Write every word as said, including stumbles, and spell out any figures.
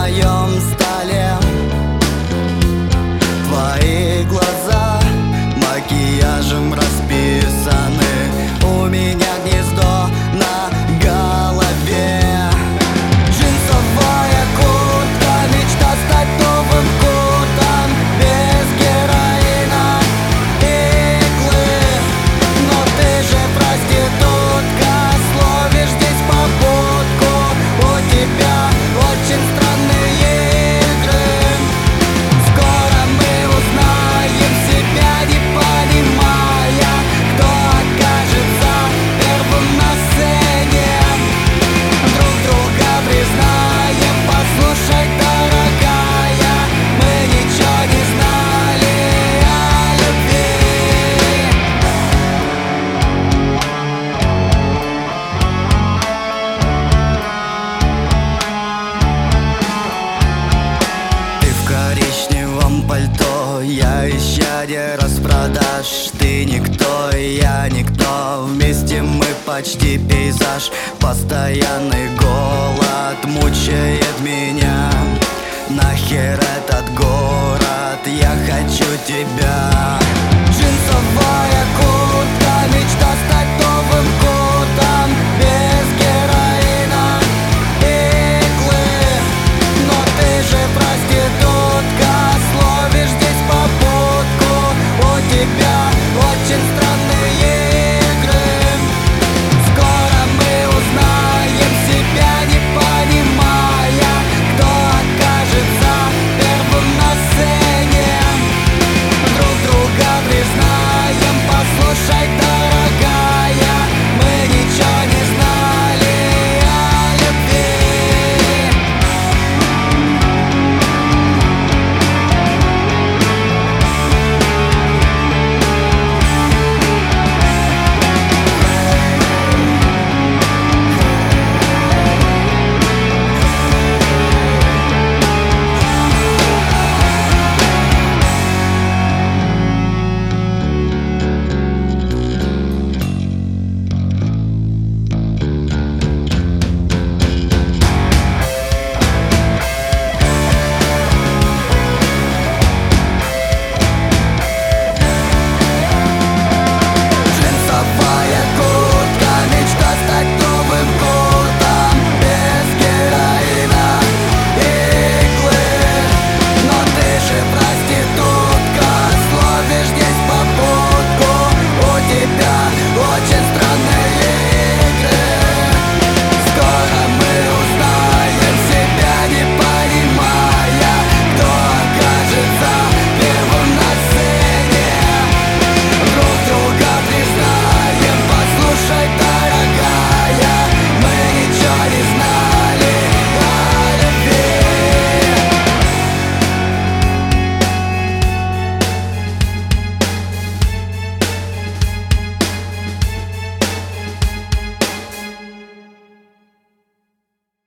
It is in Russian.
твоем столе. Твои глаза макияжем расписаны, у меня гнездо на голове. Джинсовая куртка, мечта стать новым Куртом, без героина, иглы. Но ты же проститутка, словишь здесь попутку, у тебя очень странные игры. Скоро мы узнаем себя, не понимая, кто окажется первым на сцене. Друг друга признаем, послушай, дорогая, мы ничего не знали о любви. Ты в коричневом пальто, я исчадие распродаж. Ты никто, и я никто, вместе мы почти пейзаж. Постоянный голод мучает меня. Нахера